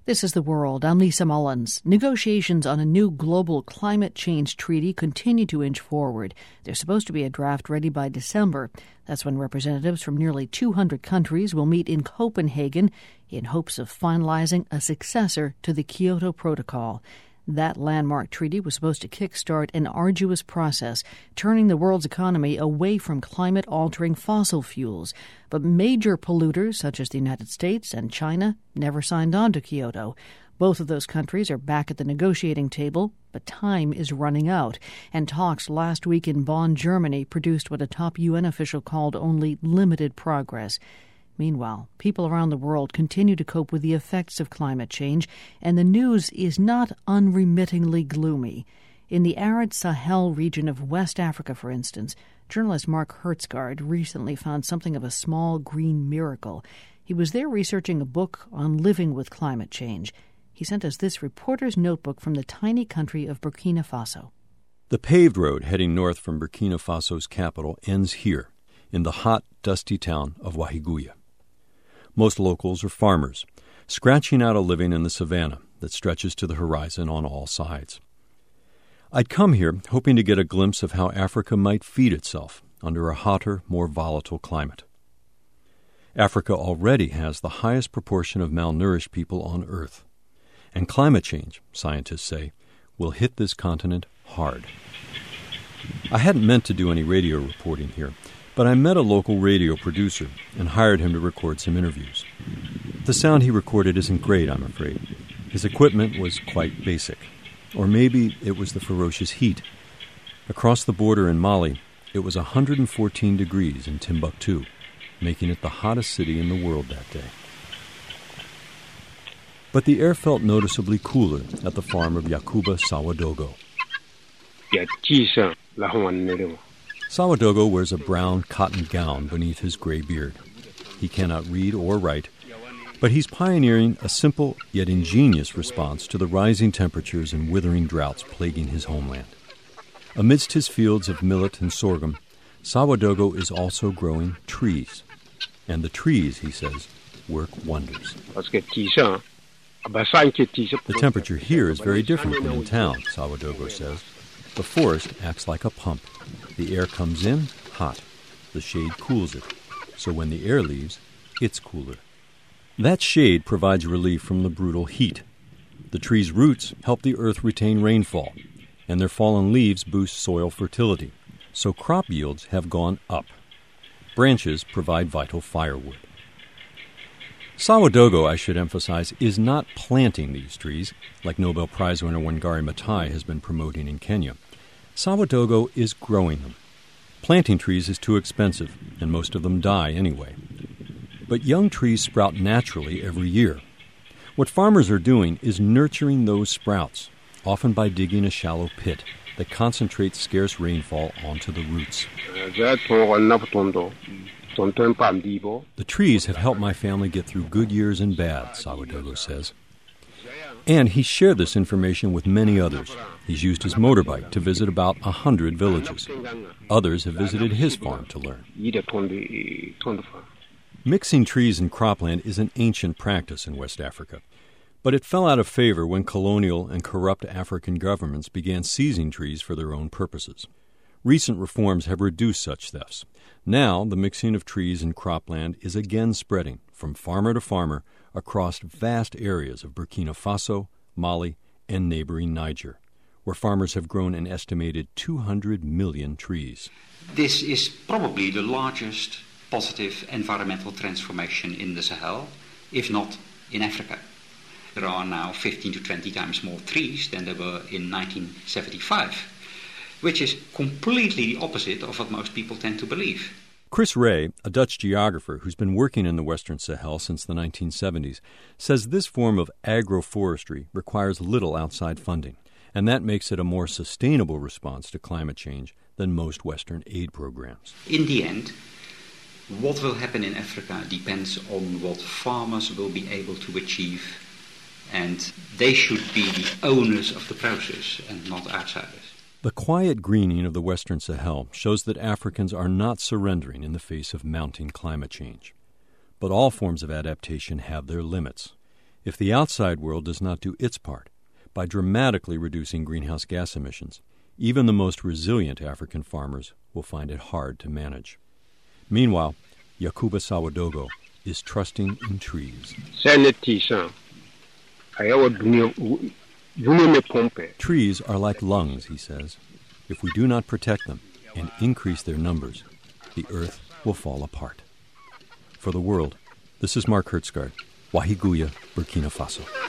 This is The World. I'm Lisa Mullins. Negotiations on a new global climate change treaty continue to inch forward. There's supposed to be a draft ready by December. That's when representatives from nearly 200 countries will meet in Copenhagen in hopes of finalizing a successor to the Kyoto Protocol. That landmark treaty was supposed to kickstart an arduous process, turning the world's economy away from climate-altering fossil fuels. But major polluters, such as the United States and China, never signed on to Kyoto. Both of those countries are back at the negotiating table, but time is running out. And talks last week in Bonn, Germany, produced what a top UN official called only limited progress. Meanwhile, people around the world continue to cope with the effects of climate change, and the news is not unremittingly gloomy. In the arid Sahel region of West Africa, for instance, journalist Mark Hertsgaard recently found something of a small green miracle. He was there researching a book on living with climate change. He sent us this reporter's notebook from the tiny country of Burkina Faso. The paved road heading north from Burkina Faso's capital ends here, in the hot, dusty town of Ouahigouya. Most locals are farmers, scratching out a living in the savannah that stretches to the horizon on all sides. I'd come here hoping to get a glimpse of how Africa might feed itself under a hotter, more volatile climate. Africa already has the highest proportion of malnourished people on Earth, and climate change, scientists say, will hit this continent hard. I hadn't meant to do any radio reporting here, but I met a local radio producer and hired him to record some interviews. The sound he recorded isn't great, I'm afraid. His equipment was quite basic. Or maybe it was the ferocious heat. Across the border in Mali, it was 114 degrees in Timbuktu, making it the hottest city in the world that day. But the air felt noticeably cooler at the farm of Yakuba Sawadogo. Sawadogo wears a brown cotton gown beneath his gray beard. He cannot read or write, but he's pioneering a simple yet ingenious response to the rising temperatures and withering droughts plaguing his homeland. Amidst his fields of millet and sorghum, Sawadogo is also growing trees. And the trees, he says, work wonders. The temperature here is very different than in town, Sawadogo says. The forest acts like a pump. The air comes in hot. The shade cools it. So when the air leaves, it's cooler. That shade provides relief from the brutal heat. The tree's roots help the earth retain rainfall, and their fallen leaves boost soil fertility. So crop yields have gone up. Branches provide vital firewood. Sawadogo, I should emphasize, is not planting these trees, like Nobel Prize winner Wangari Maathai has been promoting in Kenya. Sawadogo is growing them. Planting trees is too expensive, and most of them die anyway. But young trees sprout naturally every year. What farmers are doing is nurturing those sprouts, often by digging a shallow pit that concentrates scarce rainfall onto the roots. The trees have helped my family get through good years and bad, Sawadogo says. And he shared this information with many others. He's used his motorbike to visit about 100 villages. Others have visited his farm to learn. Mixing trees and cropland is an ancient practice in West Africa, but it fell out of favor when colonial and corrupt African governments began seizing trees for their own purposes. Recent reforms have reduced such thefts. Now, the mixing of trees and cropland is again spreading from farmer to farmer across vast areas of Burkina Faso, Mali, and neighboring Niger, where farmers have grown an estimated 200 million trees. This is probably the largest positive environmental transformation in the Sahel, if not in Africa. There are now 15 to 20 times more trees than there were in 1975. Which is completely the opposite of what most people tend to believe. Chris Ray, a Dutch geographer who's been working in the Western Sahel since the 1970s, says this form of agroforestry requires little outside funding, and that makes it a more sustainable response to climate change than most Western aid programs. In the end, what will happen in Africa depends on what farmers will be able to achieve, and they should be the owners of the process and not outsiders. The quiet greening of the Western Sahel shows that Africans are not surrendering in the face of mounting climate change. But all forms of adaptation have their limits. If the outside world does not do its part by dramatically reducing greenhouse gas emissions, even the most resilient African farmers will find it hard to manage. Meanwhile, Yakuba Sawadogo is trusting in trees. Trees are like lungs, he says. If we do not protect them and increase their numbers, the earth will fall apart. For the World, this is Mark Hertsgaard, Wahiguya, Burkina Faso.